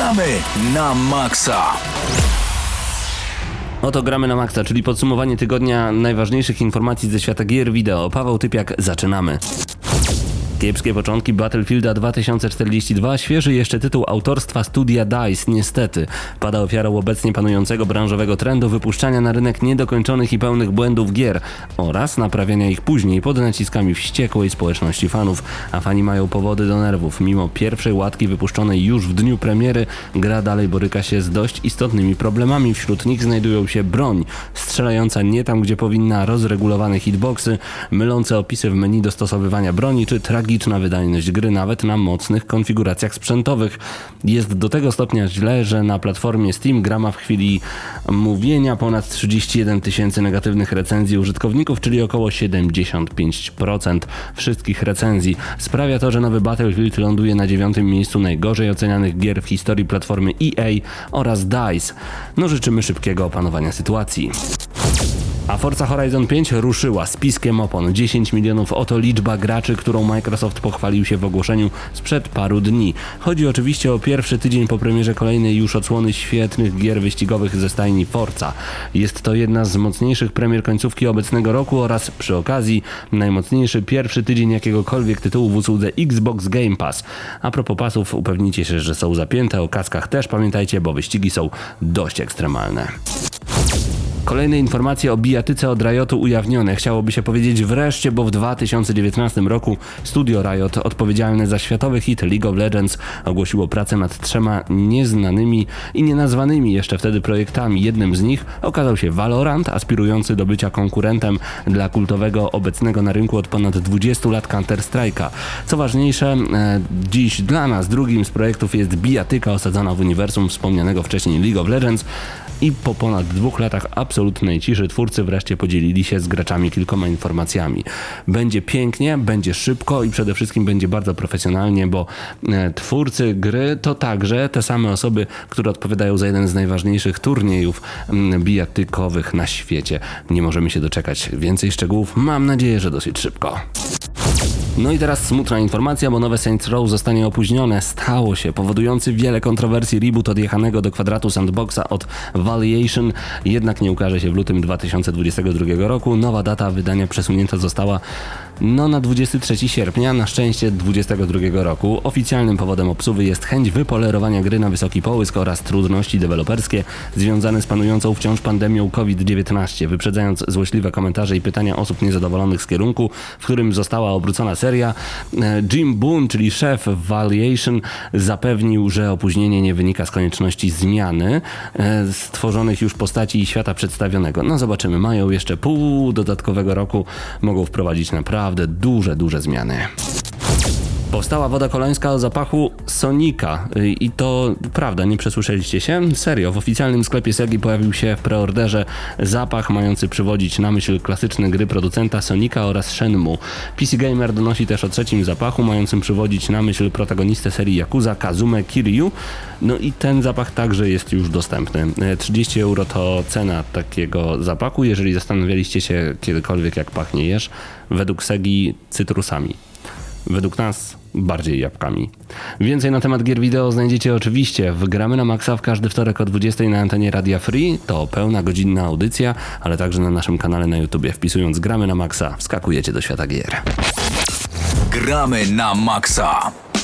Gramy na maksa. Oto Gramy na maksa, czyli podsumowanie tygodnia najważniejszych informacji ze świata gier wideo. Paweł Typiak, zaczynamy. Kiepskie początki Battlefielda 2042, świeży jeszcze tytuł autorstwa studia DICE, niestety. Pada ofiarą obecnie panującego branżowego trendu wypuszczania na rynek niedokończonych i pełnych błędów gier oraz naprawiania ich później pod naciskami wściekłej społeczności fanów. A fani mają powody do nerwów. Mimo pierwszej łatki wypuszczonej już w dniu premiery, gra dalej boryka się z dość istotnymi problemami. Wśród nich znajdują się broń strzelająca nie tam, gdzie powinna, rozregulowane hitboxy, mylące opisy w menu dostosowywania broni, czy tragiczna wydajność gry nawet na mocnych konfiguracjach sprzętowych. Jest do tego stopnia źle, że na platformie Steam gra ma w chwili mówienia ponad 31 000 negatywnych recenzji użytkowników, czyli około 75% wszystkich recenzji. Sprawia to, że nowy Battlefield ląduje na 9. miejscu najgorzej ocenianych gier w historii platformy EA oraz DICE. No, życzymy szybkiego opanowania sytuacji. A Forza Horizon 5 ruszyła z piskiem opon. 10 milionów oto liczba graczy, którą Microsoft pochwalił się w ogłoszeniu sprzed paru dni. Chodzi oczywiście o pierwszy tydzień po premierze kolejnej już odsłony świetnych gier wyścigowych ze stajni Forza. Jest to jedna z mocniejszych premier końcówki obecnego roku oraz przy okazji najmocniejszy pierwszy tydzień jakiegokolwiek tytułu w usłudze Xbox Game Pass. A propos pasów, upewnijcie się, że są zapięte, o kaskach też pamiętajcie, bo wyścigi są dość ekstremalne. Kolejne informacje o bijatyce od Riotu ujawnione. Chciałoby się powiedzieć wreszcie, bo w 2019 roku studio Riot odpowiedzialne za światowy hit League of Legends ogłosiło pracę nad 3 nieznanymi i nienazwanymi jeszcze wtedy projektami. Jednym z nich okazał się Valorant, aspirujący do bycia konkurentem dla kultowego obecnego na rynku od ponad 20 lat Counter-Strike'a. Co ważniejsze, dziś dla nas drugim z projektów jest bijatyka osadzona w uniwersum wspomnianego wcześniej League of Legends. I po ponad 2 latach absolutnej ciszy twórcy wreszcie podzielili się z graczami kilkoma informacjami. Będzie pięknie, będzie szybko i przede wszystkim będzie bardzo profesjonalnie, bo twórcy gry to także te same osoby, które odpowiadają za jeden z najważniejszych turniejów bijatykowych na świecie. Nie możemy się doczekać. Więcej szczegółów mam nadzieję, że dosyć szybko. No i teraz smutna informacja, bo nowe Saints Row zostanie opóźnione. Stało się, powodujący wiele kontrowersji reboot odjechanego do kwadratu sandboxa od Valuation jednak nie ukaże się w lutym 2022 roku. Nowa data wydania przesunięta została na 23 sierpnia, na szczęście 2022 roku. Oficjalnym powodem obsuwy jest chęć wypolerowania gry na wysoki połysk oraz trudności deweloperskie związane z panującą wciąż pandemią COVID-19. Wyprzedzając złośliwe komentarze i pytania osób niezadowolonych z kierunku, w którym została obrócona seria, Jim Boone, czyli szef Valuation, zapewnił, że opóźnienie nie wynika z konieczności zmiany stworzonych już postaci i świata przedstawionego. No zobaczymy, mają jeszcze pół dodatkowego roku, mogą wprowadzić naprawdę duże zmiany. Powstała woda kolońska o zapachu Sonika i to prawda, nie przesłyszeliście się? Serio, w oficjalnym sklepie Segi pojawił się w preorderze zapach mający przywodzić na myśl klasyczne gry producenta Sonika oraz Shenmue. PC Gamer donosi też o trzecim zapachu mającym przywodzić na myśl protagonistę serii Yakuza Kazumę Kiryu. No i ten zapach także jest już dostępny. 30 euro to cena takiego zapachu, jeżeli zastanawialiście się kiedykolwiek jak pachnie jeż, według Segi cytrusami. Według nas bardziej jabłkami. Więcej na temat gier wideo znajdziecie oczywiście w Gramy na Maxa w każdy wtorek o 20 na antenie Radia Free. To pełna godzinna audycja, ale także na naszym kanale na YouTubie. Wpisując Gramy na Maxa wskakujecie do świata gier. Gramy na maksa.